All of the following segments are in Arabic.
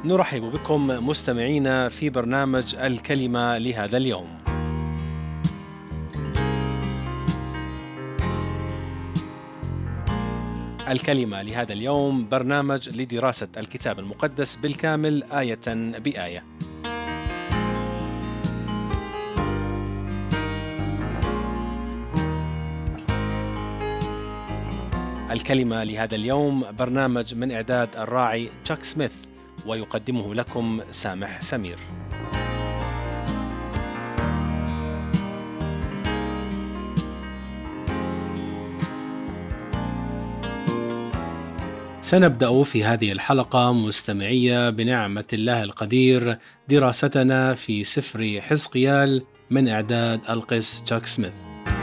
نرحب بكم مستمعينا في برنامج الكلمة لهذا اليوم. الكلمة لهذا اليوم برنامج لدراسة الكتاب المقدس بالكامل آية بآية. الكلمة لهذا اليوم برنامج من إعداد الراعي تشاك سميث، ويقدمه لكم سامح سمير. سنبدأ في هذه الحلقة مستمعية بنعمة الله القدير دراستنا في سفر حزقيال من إعداد القس تشاك سميث.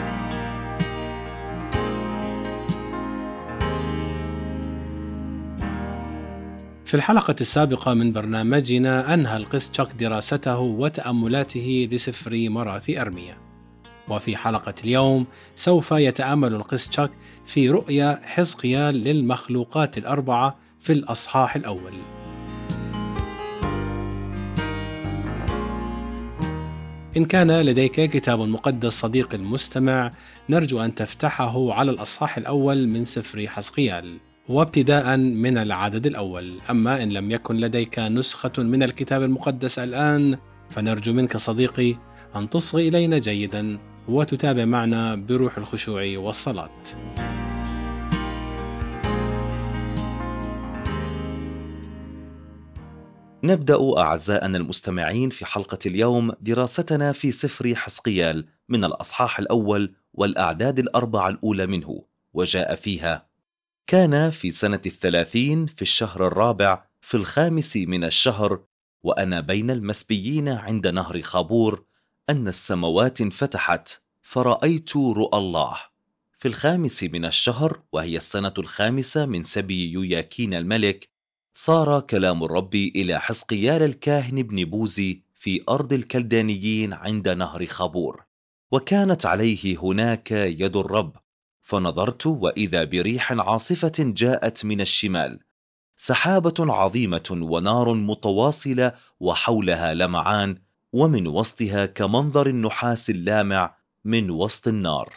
في الحلقة السابقة من برنامجنا أنهى القس تشاك دراسته وتأملاته لسفر مراثي أرميا، وفي حلقة اليوم سوف يتأمل القس تشاك في رؤيا حزقيال للمخلوقات الأربعة في الأصحاح الأول. إن كان لديك كتاب مقدس صديقي المستمع، نرجو أن تفتحه على الأصحاح الأول من سفر حزقيال، وابتداء من العدد الأول. أما إن لم يكن لديك نسخة من الكتاب المقدس الآن، فنرجو منك صديقي أن تصغي إلينا جيدا وتتابع معنا بروح الخشوع والصلاة. نبدأ أعزائنا المستمعين في حلقة اليوم دراستنا في سفر حزقيال من الأصحاح الأول والأعداد الأربعة الأولى منه، وجاء فيها: كان في سنة 30 في الشهر الرابع في 5 من الشهر، وأنا بين المسبيين عند نهر خابور، أن السماوات انفتحت فرأيت رؤى الله. في 5 من الشهر، وهي السنة 5 من سبي يوياكين الملك، صار كلام الرب إلى حزقيال الكاهن بن بوزي في أرض الكلدانيين عند نهر خابور، وكانت عليه هناك يد الرب. فنظرت وإذا بريح عاصفة جاءت من الشمال، سحابة عظيمة ونار متواصلة وحولها لمعان، ومن وسطها كمنظر النحاس اللامع من وسط النار.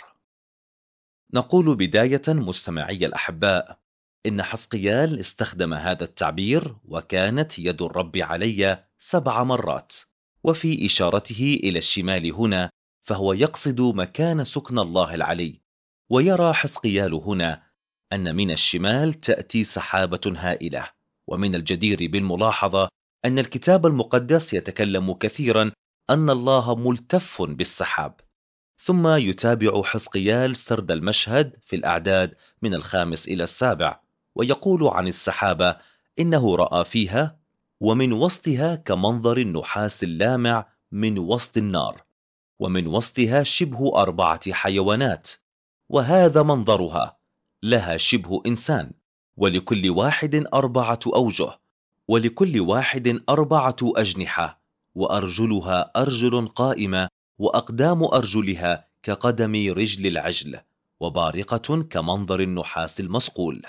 نقول بداية مستمعي الأحباء إن حزقيال استخدم هذا التعبير وكانت يد الرب علي 7 مرات، وفي إشارته إلى الشمال هنا فهو يقصد مكان سكن الله العلي. ويرى حزقيال هنا أن من الشمال تأتي سحابة هائلة. ومن الجدير بالملاحظة أن الكتاب المقدس يتكلم كثيرا أن الله ملتف بالسحاب. ثم يتابع حزقيال سرد المشهد في الأعداد من 5 إلى 7، ويقول عن السحابة إنه رأى فيها: ومن وسطها كمنظر النحاس اللامع من وسط النار، ومن وسطها شبه 4 حيوانات، وهذا منظرها: لها شبه إنسان، ولكل واحد 4 أوجه، ولكل واحد 4 أجنحة، وأرجلها أرجل قائمة، وأقدام أرجلها كقدم رجل العجل، وبارقة كمنظر النحاس المصقول.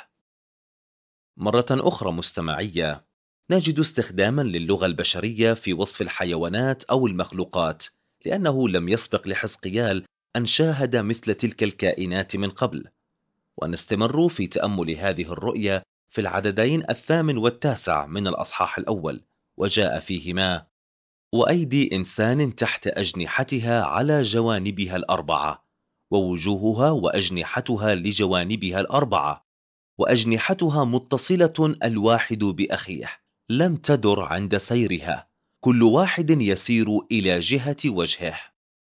مرة أخرى مستمعية، نجد استخداما للغة البشرية في وصف الحيوانات أو المخلوقات، لأنه لم يسبق لحزقيال أن شاهد مثل تلك الكائنات من قبل. ونستمر في تأمل هذه الرؤية في العددين 8 و9 من الأصحاح الأول، وجاء فيهما: وأيدي إنسان تحت أجنحتها على جوانبها 4، ووجوهها وأجنحتها لجوانبها 4، وأجنحتها متصلة الواحد بأخيه، لم تدر عند سيرها، كل واحد يسير إلى جهة وجهه.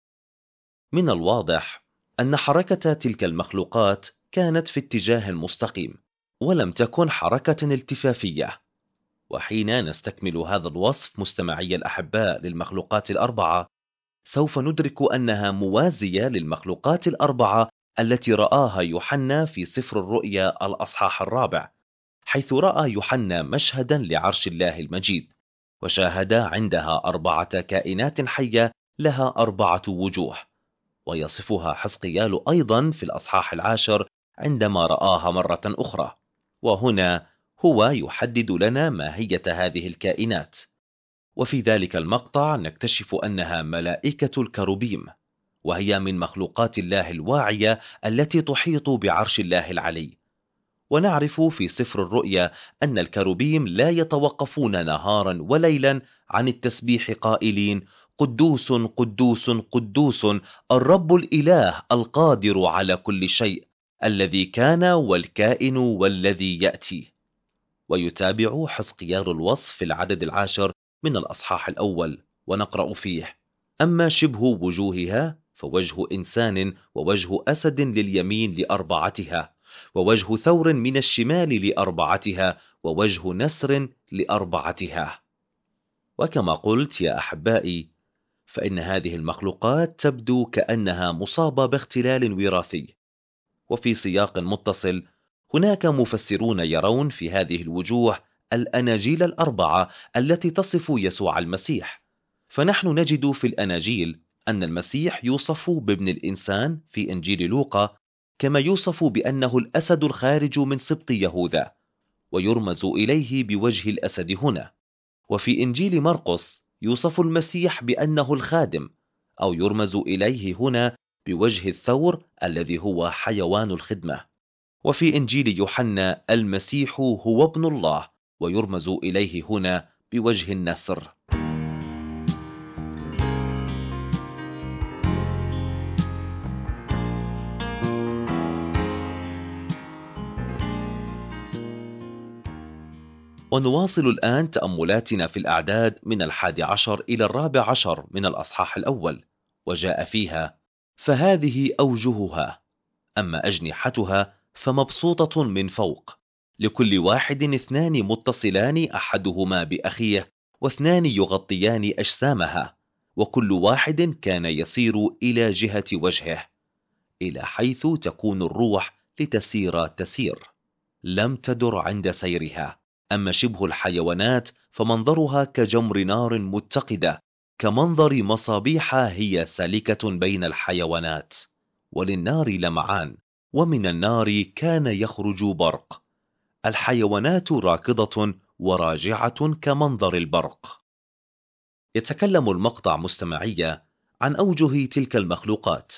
من الواضح أن حركة تلك المخلوقات كانت في اتجاه مستقيم، ولم تكن حركة التفافية. وحين نستكمل هذا الوصف مستمعي الأحباء للمخلوقات الأربعة، سوف ندرك أنها موازية للمخلوقات الأربعة التي رآها يوحنا في سفر الرؤيا الأصحاح الرابع، حيث رأى يوحنا مشهدا لعرش الله المجيد، وشاهد عندها 4 كائنات حية لها 4 وجوه. ويصفها حزقيال أيضا في الأصحاح 10 عندما رآها مرة أخرى. وهنا هو يحدد لنا ماهية هذه الكائنات، وفي ذلك المقطع نكتشف أنها ملائكة الكروبيم، وهي من مخلوقات الله الواعية التي تحيط بعرش الله العلي. ونعرف في سفر الرؤيا أن الكروبيم لا يتوقفون نهارا وليلا عن التسبيح قائلين: قدوس قدوس قدوس، الرب الإله القادر على كل شيء، الذي كان والكائن والذي يأتي. ويتابع حزقيال الوصف في العدد 10 من الأصحاح الأول، ونقرأ فيه: أما شبه وجوهها فوجه إنسان، ووجه أسد لليمين لأربعتها، ووجه ثور من الشمال لأربعتها، ووجه نسر لأربعتها. وكما قلت يا أحبائي، فإن هذه المخلوقات تبدو كأنها مصابة باختلال وراثي. وفي سياق متصل، هناك مفسرون يرون في هذه الوجوه الأناجيل الأربعة التي تصف يسوع المسيح. فنحن نجد في الأناجيل أن المسيح يوصف بابن الإنسان في إنجيل لوقا، كما يوصف بأنه الأسد الخارج من سبط يهوذا، ويرمز إليه بوجه الأسد هنا. وفي إنجيل مرقس يوصف المسيح بأنه الخادم، أو يرمز إليه هنا بوجه الثور الذي هو حيوان الخدمة. وفي إنجيل يوحنا المسيح هو ابن الله، ويرمز إليه هنا بوجه النسر. ونواصل الآن تأملاتنا في الأعداد من 11 إلى 14 من الأصحاح الأول، وجاء فيها: فهذه أوجهها، أما أجنحتها فمبسوطة من فوق، لكل واحد اثنان متصلان أحدهما بأخيه، واثنان يغطيان أجسامها، وكل واحد كان يسير إلى جهة وجهه، إلى حيث تكون الروح لتسير تسير، لم تدر عند سيرها. أما شبه الحيوانات فمنظرها كجمر نار متقدة، كمنظر مصابيح هي سالكة بين الحيوانات، وللنار لمعان، ومن النار كان يخرج برق. الحيوانات راكضة وراجعة كمنظر البرق. يتكلم المقطع مستمعية عن أوجه تلك المخلوقات،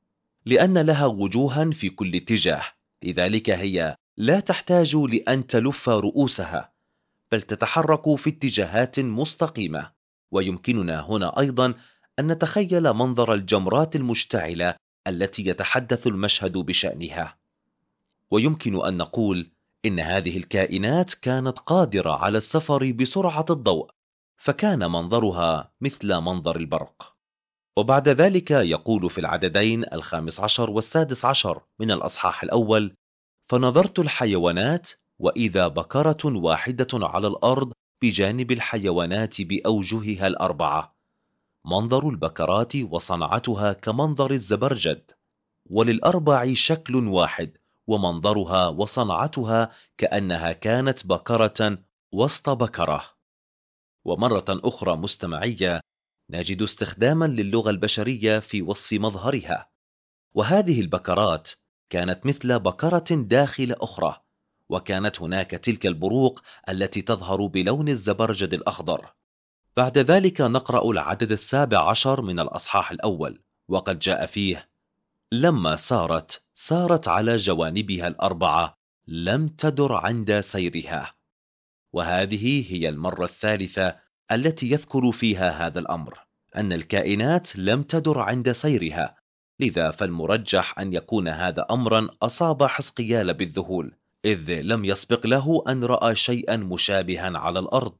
لأن لها وجوها في كل اتجاه، لذلك هي لا تحتاج لأن تلف رؤوسها، بل تتحرك في اتجاهات مستقيمة. ويمكننا هنا أيضا أن نتخيل منظر الجمرات المشتعلة التي يتحدث المشهد بشأنها. ويمكن أن نقول إن هذه الكائنات كانت قادرة على السفر بسرعة الضوء، فكان منظرها مثل منظر البرق. وبعد ذلك يقول في العددين 15 و16 من الأصحاح الأول: فنظرت الحيوانات، وإذا بكرة واحدة على الأرض بجانب الحيوانات بأوجهها الأربعة، منظر البكرات وصنعتها كمنظر الزبرجد، وللأربع شكل واحد، ومنظرها وصنعتها كأنها كانت بكرة وسط بكرة. ومرة أخرى مستمعية، نجد استخداما للغة البشرية في وصف مظهرها، وهذه البكرات كانت مثل بكرة داخل أخرى، وكانت هناك تلك البروق التي تظهر بلون الزبرجد الأخضر. بعد ذلك نقرأ العدد 17 من الأصحاح الأول، وقد جاء فيه: لما سارت على جوانبها الأربعة، لم تدر عند سيرها. وهذه هي المرة الثالثة التي يذكر فيها هذا الأمر، أن الكائنات لم تدر عند سيرها، لذا فالمرجح أن يكون هذا أمرا أصاب حزقيال بالذهول، إذ لم يسبق له أن رأى شيئا مشابها على الأرض.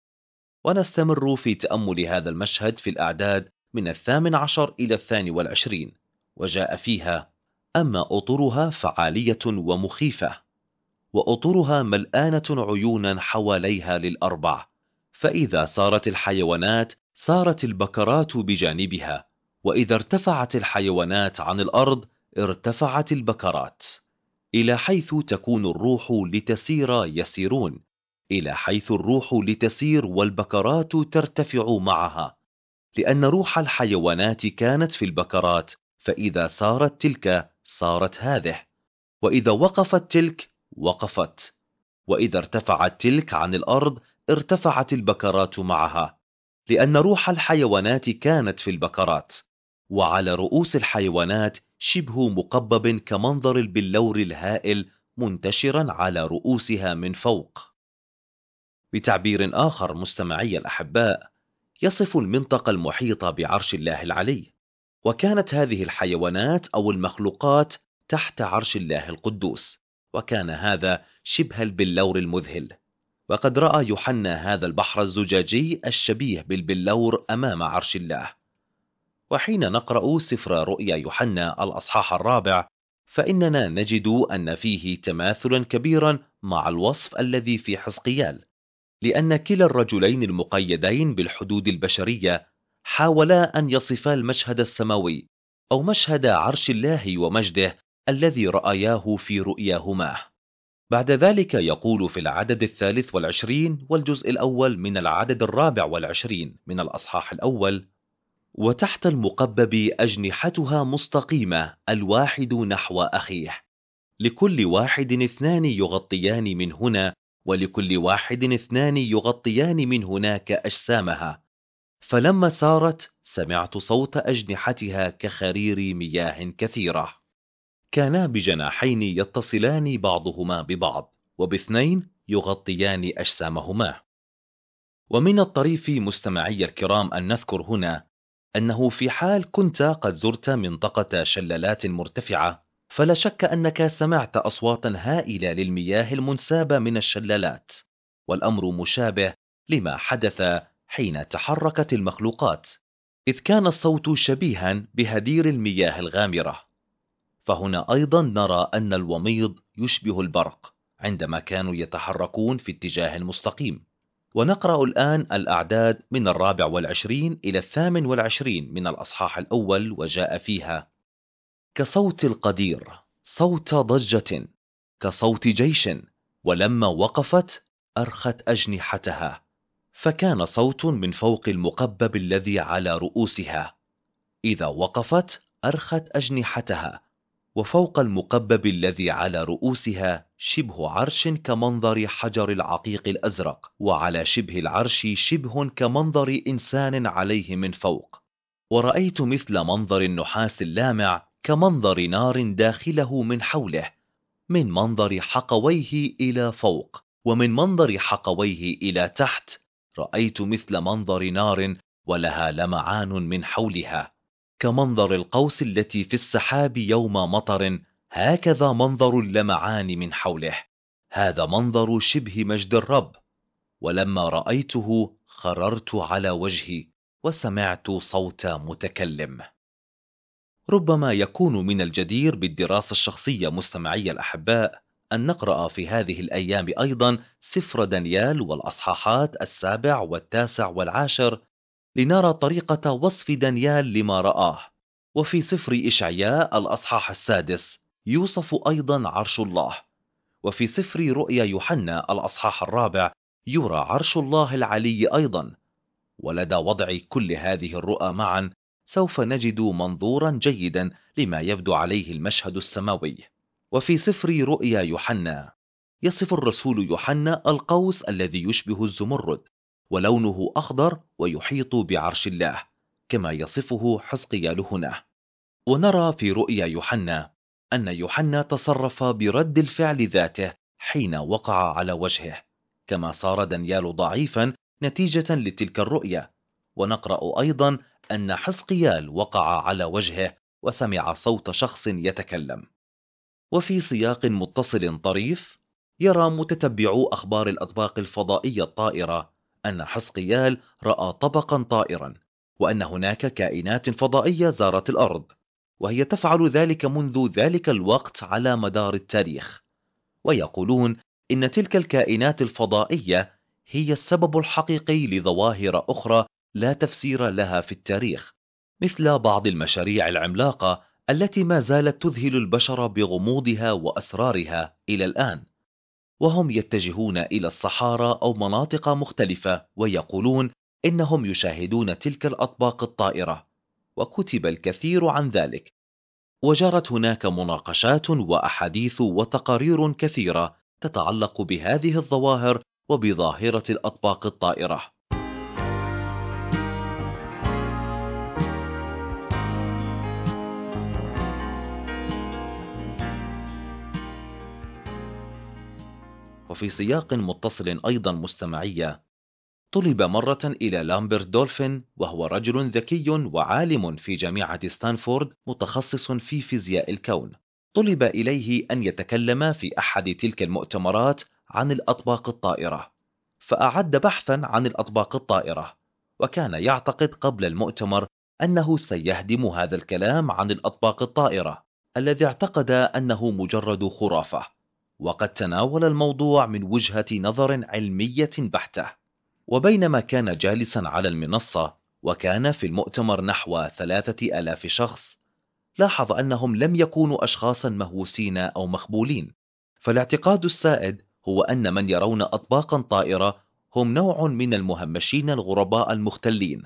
ونستمر في تأمل هذا المشهد في الأعداد من 18 إلى 22، وجاء فيها: أما أطرها فعالية ومخيفة، وأطرها ملآنة عيونا حواليها للأربع، فإذا سارت الحيوانات سارت البكرات بجانبها، وإذا ارتفعت الحيوانات عن الأرض ارتفعت البكرات، إلى حيث تكون الروح لتسير يسيرون، إلى حيث الروح لتسير والبكرات ترتفع معها، لأن روح الحيوانات كانت في البكرات، فإذا سارت تلك سارت هذه، وإذا وقفت تلك وقفت. وإذا ارتفعت تلك عن الأرض ارتفعت البكرات معها، لأن روح الحيوانات كانت في البكرات، وعلى رؤوس الحيوانات شبه مقبب كمنظر البلور الهائل منتشرا على رؤوسها من فوق. بتعبير آخر مستمعي الأحباء، يصف المنطقة المحيطة بعرش الله العلي، وكانت هذه الحيوانات أو المخلوقات تحت عرش الله القدوس، وكان هذا شبه البلور المذهل. وقد رأى يوحنا هذا البحر الزجاجي الشبيه بالبلور أمام عرش الله. وحين نقرأ سفر رؤيا يوحنا الأصحاح 4، فإننا نجد أن فيه تماثلا كبيرا مع الوصف الذي في حزقيال، لأن كلا الرجلين المقيدين بالحدود البشرية حاولا أن يصفا المشهد السماوي أو مشهد عرش الله ومجده الذي رأياه في رؤياهما. بعد ذلك يقول في العدد 23 والجزء الأول من العدد 24 من الأصحاح الأول: وتحت المقبب أجنحتها مستقيمة الواحد نحو أخيه، لكل واحد اثنان يغطيان من هنا، ولكل واحد اثنان يغطيان من هناك أجسامها. فلما سارت سمعت صوت أجنحتها كخرير مياه كثيرة. كانا بجناحين يتصلان بعضهما ببعض، وباثنين يغطيان أجسامهما. ومن الطريف مستمعي الكرام أن نذكر هنا أنه في حال كنت قد زرت منطقة شلالات مرتفعة، فلا شك أنك سمعت أصواتا هائلة للمياه المنسابة من الشلالات، والأمر مشابه لما حدث حين تحركت المخلوقات، إذ كان الصوت شبيها بهدير المياه الغامرة. فهنا أيضا نرى أن الوميض يشبه البرق عندما كانوا يتحركون في اتجاه مستقيم. ونقرأ الآن الأعداد من 24 إلى 28 من الأصحاح الأول، وجاء فيها: كصوت القدير، صوت ضجة، كصوت جيش، ولما وقفت أرخت أجنحتها، فكان صوت من فوق المقبب الذي على رؤوسها. إذا وقفت أرخت أجنحتها، وفوق المقبب الذي على رؤوسها شبه عرش كمنظر حجر العقيق الأزرق، وعلى شبه العرش شبه كمنظر إنسان عليه من فوق. ورأيت مثل منظر النحاس اللامع كمنظر نار داخله من حوله، من منظر حقويه إلى فوق، ومن منظر حقويه إلى تحت رأيت مثل منظر نار، ولها لمعان من حولها كمنظر القوس التي في السحاب يوم مطر، هكذا منظر اللمعان من حوله. هذا منظر شبه مجد الرب. ولما رأيته خررت على وجهي، وسمعت صوت متكلم. ربما يكون من الجدير بالدراسة الشخصية مستمعي الأحباء أن نقرأ في هذه الأيام أيضا سفر دانيال والأصحاحات 7 و9 و10، لنرى طريقة وصف دانيال لما رآه. وفي سفر إشعياء الأصحاح 6 يوصف أيضا عرش الله، وفي سفر رؤيا يوحنا الأصحاح 4 يرى عرش الله العلي أيضا. ولدى وضع كل هذه الرؤى معا سوف نجد منظورا جيدا لما يبدو عليه المشهد السماوي. وفي سفر رؤيا يوحنا يصف الرسول يوحنا القوس الذي يشبه الزمرد، ولونه أخضر ويحيط بعرش الله، كما يصفه حزقيال هنا. ونرى في رؤيا يوحنا أن يوحنا تصرف برد الفعل ذاته حين وقع على وجهه، كما صار دانيال ضعيفا نتيجة لتلك الرؤيا. ونقرأ أيضا أن حزقيال وقع على وجهه وسمع صوت شخص يتكلم. وفي سياق متصل طريف، يرى متتبعو أخبار الأطباق الفضائية الطائرة أن حزقيال رأى طبقا طائرا، وأن هناك كائنات فضائية زارت الأرض، وهي تفعل ذلك منذ ذلك الوقت على مدار التاريخ. ويقولون إن تلك الكائنات الفضائية هي السبب الحقيقي لظواهر أخرى لا تفسير لها في التاريخ، مثل بعض المشاريع العملاقة التي ما زالت تذهل البشر بغموضها وأسرارها إلى الآن. وهم يتجهون إلى الصحارى أو مناطق مختلفة ويقولون إنهم يشاهدون تلك الأطباق الطائرة، وكتب الكثير عن ذلك. وجرت هناك مناقشات وأحاديث وتقارير كثيرة تتعلق بهذه الظواهر وبظاهرة الأطباق الطائرة. وفي سياق متصل أيضا مستمعية، طُلب مرة إلى لامبرت دولفين، وهو رجل ذكي وعالم في جامعة ستانفورد متخصص في فيزياء الكون. طُلب إليه أن يتكلم في أحد تلك المؤتمرات عن الأطباق الطائرة، فأعد بحثا عن الأطباق الطائرة، وكان يعتقد قبل المؤتمر أنه سيهدم هذا الكلام عن الأطباق الطائرة الذي اعتقد أنه مجرد خرافة، وقد تناول الموضوع من وجهة نظر علمية بحتة. وبينما كان جالسا على المنصة وكان في المؤتمر نحو 3000 شخص، لاحظ أنهم لم يكونوا أشخاصا مهووسين أو مخبولين، فالاعتقاد السائد هو أن من يرون أطباقا طائرة هم نوع من المهمشين الغرباء المختلين،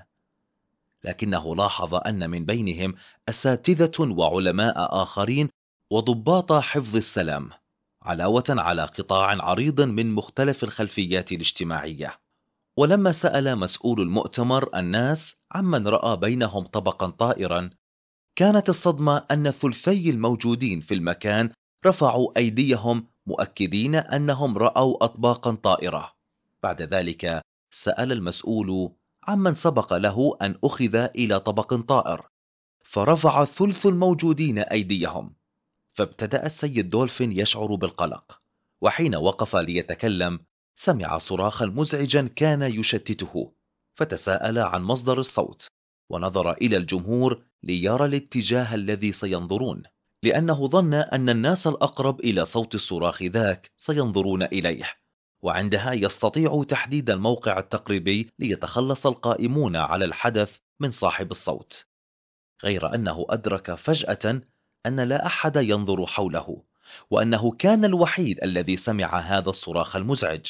لكنه لاحظ أن من بينهم أساتذة وعلماء آخرين وضباط حفظ السلام، علاوة على قطاع عريض من مختلف الخلفيات الاجتماعية. ولما سأل مسؤول المؤتمر الناس عمن رأى بينهم طبقا طائرا، كانت الصدمة أن ثلثي الموجودين في المكان رفعوا أيديهم مؤكدين أنهم رأوا أطباقا طائرة. بعد ذلك سأل المسؤول عمن سبق له أن أخذ إلى طبق طائر، فرفع ثلث الموجودين أيديهم. فابتدأ السيد دولفين يشعر بالقلق، وحين وقف ليتكلم سمع صراخا مزعجا كان يشتته، فتساءل عن مصدر الصوت ونظر إلى الجمهور ليرى الاتجاه الذي سينظرون، لأنه ظن أن الناس الأقرب إلى صوت الصراخ ذاك سينظرون إليه، وعندها يستطيع تحديد الموقع التقريبي ليتخلص القائمون على الحدث من صاحب الصوت. غير أنه أدرك فجأة أن لا أحد ينظر حوله، وأنه كان الوحيد الذي سمع هذا الصراخ المزعج.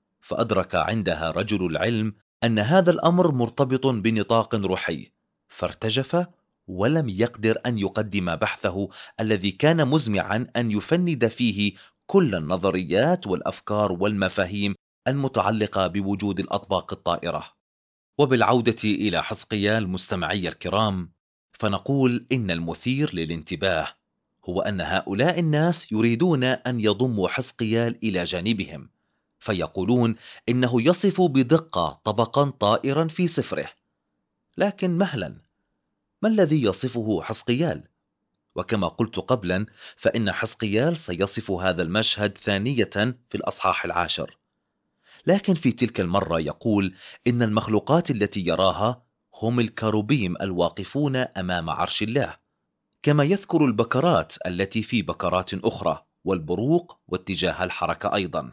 فأدرك عندها رجل العلم أن هذا الأمر مرتبط بنطاق روحي، فارتجف ولم يقدر أن يقدم بحثه الذي كان مزمعا أن يفند فيه كل النظريات والأفكار والمفاهيم المتعلقة بوجود الأطباق الطائرة. وبالعودة إلى حزقيال مستمعي الكرام، فنقول إن المثير للانتباه هو أن هؤلاء الناس يريدون أن يضموا حزقيال إلى جانبهم، فيقولون إنه يصف بدقة طبقا طائرا في سفره. لكن مهلا، ما الذي يصفه حزقيال؟ وكما قلت قبلا، فإن حزقيال سيصف هذا المشهد ثانية في الأصحاح 10، لكن في تلك المرة يقول إن المخلوقات التي يراها هم الكروبيم الواقفون أمام عرش الله، كما يذكر البكرات التي في بكرات أخرى والبروق واتجاه الحركة أيضا.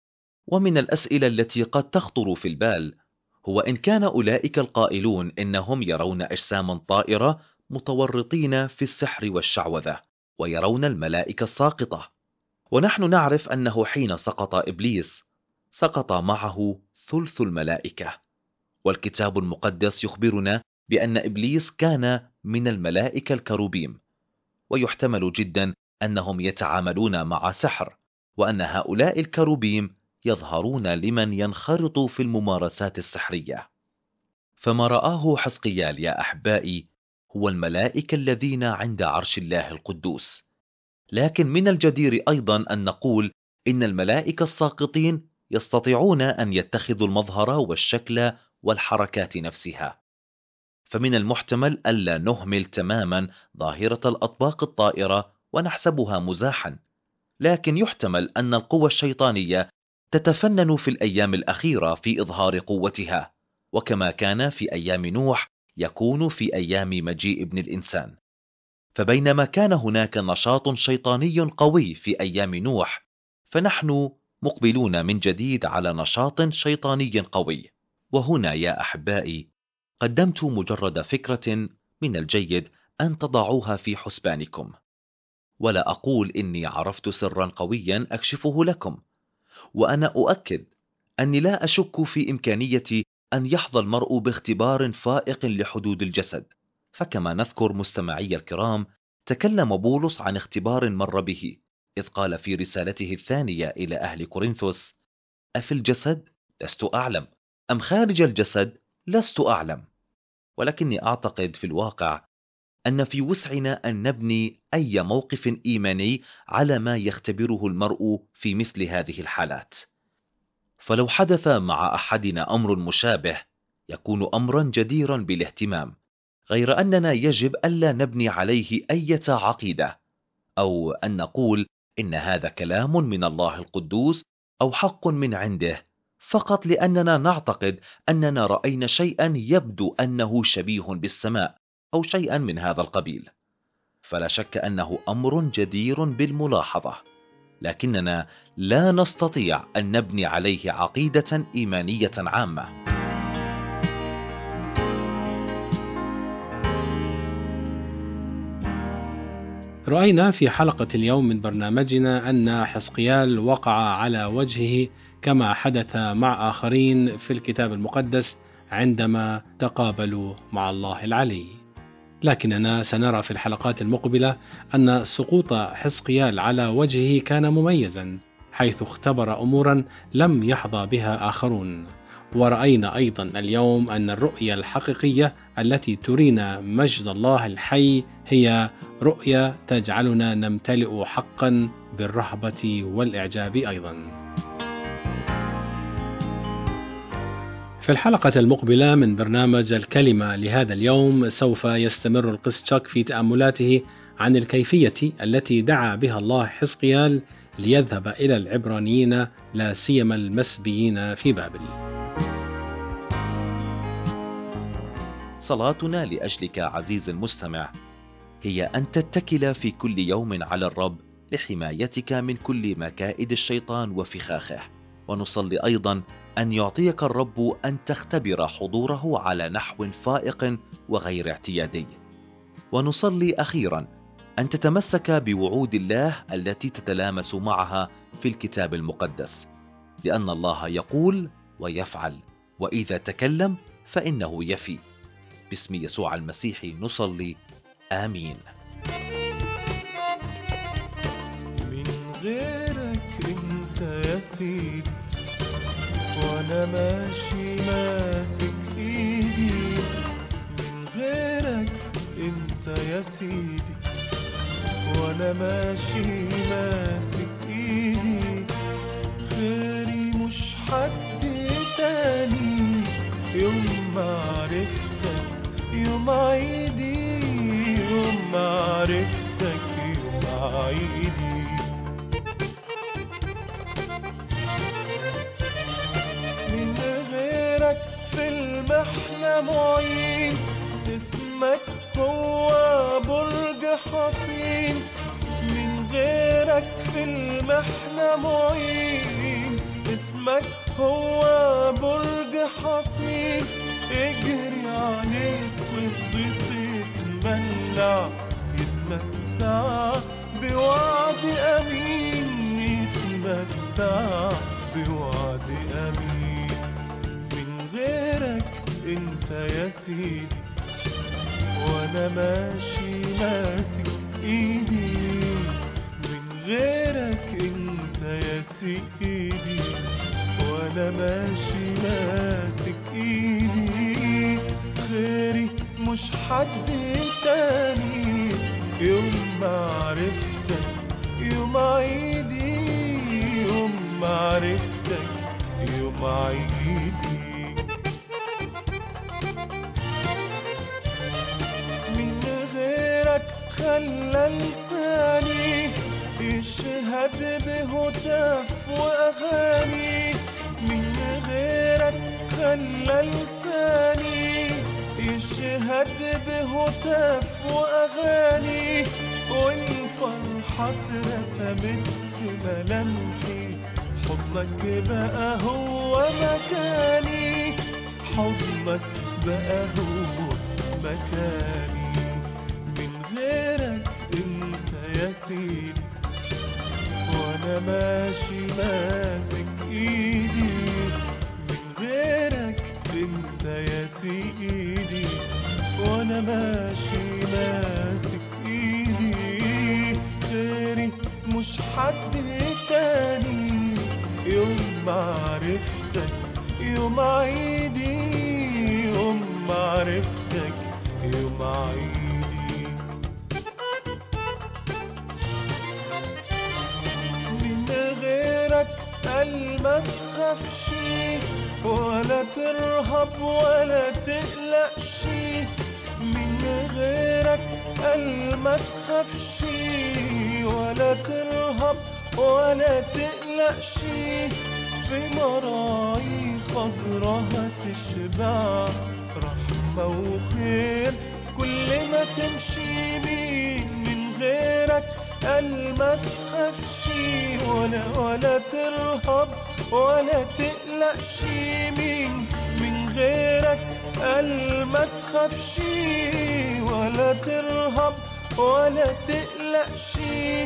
ومن الأسئلة التي قد تخطر في البال هو إن كان أولئك القائلون إنهم يرون أجساما طائرة متورطين في السحر والشعوذة ويرون الملائكة الساقطة، ونحن نعرف أنه حين سقط إبليس سقط معه ثلث الملائكة، والكتاب المقدس يخبرنا بأن إبليس كان من الملائكة الكروبيم، ويحتمل جدا أنهم يتعاملون مع سحر، وأن هؤلاء الكروبيم يظهرون لمن ينخرط في الممارسات السحرية. فما رآه حزقيال يا أحبائي هو الملائكة الذين عند عرش الله القدوس، لكن من الجدير أيضا أن نقول إن الملائكة الساقطين يستطيعون أن يتخذوا المظهر والشكل والحركات نفسها. فمن المحتمل ألا نهمل تماما ظاهرة الأطباق الطائرة ونحسبها مزاحا، لكن يحتمل أن القوى الشيطانية تتفنن في الأيام الأخيرة في إظهار قوتها، وكما كان في أيام نوح يكون في أيام مجيء ابن الإنسان. فبينما كان هناك نشاط شيطاني قوي في أيام نوح، فنحن مقبلون من جديد على نشاط شيطاني قوي. وهنا يا أحبائي قدمت مجرد فكرة من الجيد أن تضعوها في حسبانكم، ولا أقول إني عرفت سرا قويا أكشفه لكم، وأنا أؤكد أني لا أشك في إمكانية أن يحظى المرء باختبار فائق لحدود الجسد. فكما نذكر مستمعي الكرام، تكلم بولس عن اختبار مر به، إذ قال في رسالته الثانية إلى أهل كورنثوس: أفي الجسد؟ لست أعلم، أم خارج الجسد؟ لست أعلم. ولكني أعتقد في الواقع أن في وسعنا أن نبني أي موقف إيماني على ما يختبره المرء في مثل هذه الحالات. فلو حدث مع أحدنا أمر مشابه يكون أمرا جديرا بالاهتمام، غير أننا يجب ألا نبني عليه أي عقيدة، أو أن نقول إن هذا كلام من الله القدوس أو حق من عنده، فقط لأننا نعتقد أننا رأينا شيئا يبدو أنه شبيه بالسماء أو شيئا من هذا القبيل. فلا شك أنه أمر جدير بالملاحظة، لكننا لا نستطيع أن نبني عليه عقيدة إيمانية عامة. رأينا في حلقة اليوم من برنامجنا أن حزقيال وقع على وجهه كما حدث مع آخرين في الكتاب المقدس عندما تقابلوا مع الله العلي. لكننا سنرى في الحلقات المقبلة أن سقوط حزقيال على وجهه كان مميزا، حيث اختبر أمورا لم يحظى بها آخرون. ورأينا أيضا اليوم أن الرؤية الحقيقية التي ترينا مجد الله الحي هي رؤية تجعلنا نمتلئ حقا بالرهبة والإعجاب أيضا. في الحلقة المقبلة من برنامج الكلمة لهذا اليوم سوف يستمر القس تشاك في تأملاته عن الكيفية التي دعا بها الله حزقيال ليذهب إلى العبرانيين لا سيما المسبيين في بابل. صلاتنا لأجلك عزيز المستمع هي أن تتكل في كل يوم على الرب لحمايتك من كل مكائد الشيطان وفخاخه، ونصلي أيضا أن يعطيك الرب أن تختبر حضوره على نحو فائق وغير اعتيادي، ونصلي أخيرا أن تتمسك بوعود الله التي تتلامس معها في الكتاب المقدس، لأن الله يقول ويفعل، وإذا تكلم فإنه يفي. باسم يسوع المسيح نصلي، آمين. من غيرك انت يا سيدي وانا ماشي ماسك ايدي، من غيرك انت يا سيدي وانا ماشي ماسك ايدي، خيري مش حد تاني، يوم ما عرفتك يوم عيدي، يوم ما عرفتك يوم عيدي. من غيرك في المحنة معين، اسمك هو برج حصين، من غيرك في المحنة معين، اسمك هو برج حصين، اجري عليه الصديق يتمنع، يتمتع بوعد أمين، يتمتع بوعد أمين. من غيرك انت يا سيدي وانا ماشي ماسك ايدي، من غيرك انت يا سيدي وانا ماشي ماسك ايدي، خيري مش حد تاني، يوم ما عرفتك يوم عيدي، يوم ما عرفتك يوم عيدي. من غيرك خلى لساني يشهد بهتاف وأغاني، من غيرك خلى لساني يشهد بهتاف وأغاني، والفرحة اترسمت في ملامحي، حضنك بقى هو مكاني، حضنك بقى هو مكاني. من غيرك انت يا سيدي وانا ماشي ماسك ايدي، من غيرك انت يا سيدي وانا ماشي ماسك ايدي، غيري مش حد مواعيدي. من غيرك قال ما تخافش ولا ترهب ولا تقلقش. من غيرك قال ما تخافش ولا ترهب ولا تقلقش. في مراعي خضرها تشبع رحمة وخير كل ما تمشي. من غيرك قال ما تخافش ولا ترهب ولا تقلقش. من غيرك قال ما تخافش ولا ترهب ولا تقلقش.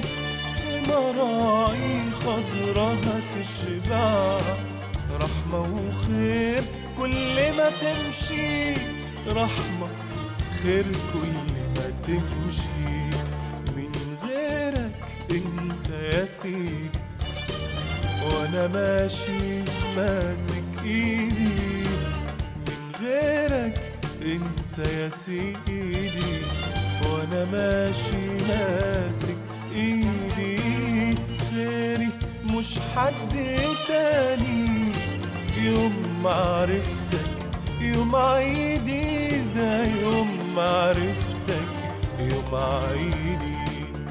مراعي خضرها تشبع رحمة وخير كل ما تمشي. رحمة خير كل ما تمشي. من غيرك انت يا سيدي وانا ماشي ماسك ايدي. من غيرك انت يا سيدي وانا ماشي ماسك ايدي. غيري مش حد تاني. يوم معرفتك يوم عيدي ده يوم معرفتك يوم عيدي.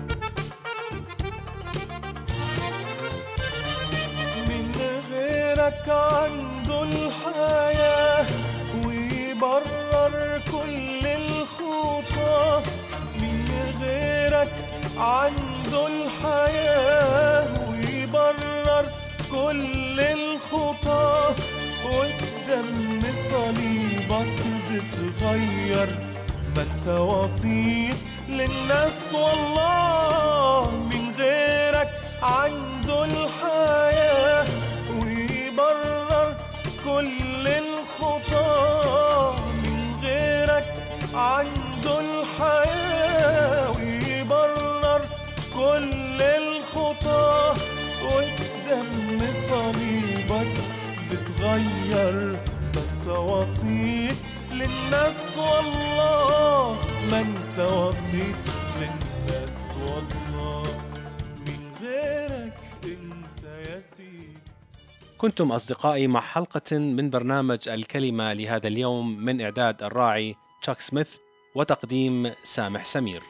من غيرك عنده الحياة ويبرر كل الخطى. من غيرك عنده الحياة ويبرر كل الخطى. والدم صليبك بتغير ما انت وسيط للناس والله. من غيرك عنده الحياة ويبرر كل الخطى. من غيرك عنده الحياة ويبرر كل الخطى. والدم صليبك بتغير ما انت وسيط للناس والله. ما انت وسيط للناس والله. من غيرك انت يا سيدي. كنتم أصدقائي مع حلقة من برنامج الكلمة لهذا اليوم من إعداد الراعي تشاك سميث وتقديم سامح سمير.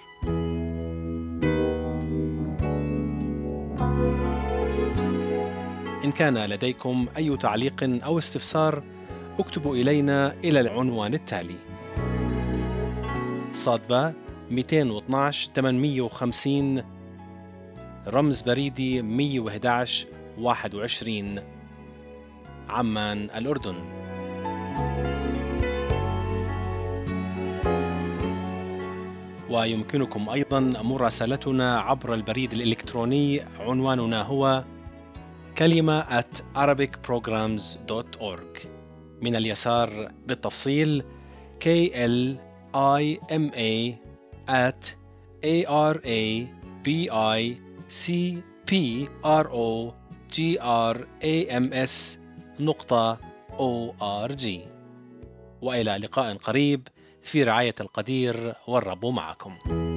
إن كان لديكم أي تعليق أو استفسار اكتبوا إلينا إلى العنوان التالي: صادبة 212 850 رمز بريدي 111 21 عمان الأردن. ويمكنكم أيضا مراسلتنا عبر البريد الإلكتروني. عنواننا هو kalima@arabicprograms.org. من اليسار بالتفصيل KLIMA@ARABICPROGRAMS.org. وإلى لقاء قريب في رعاية القدير والرب معكم.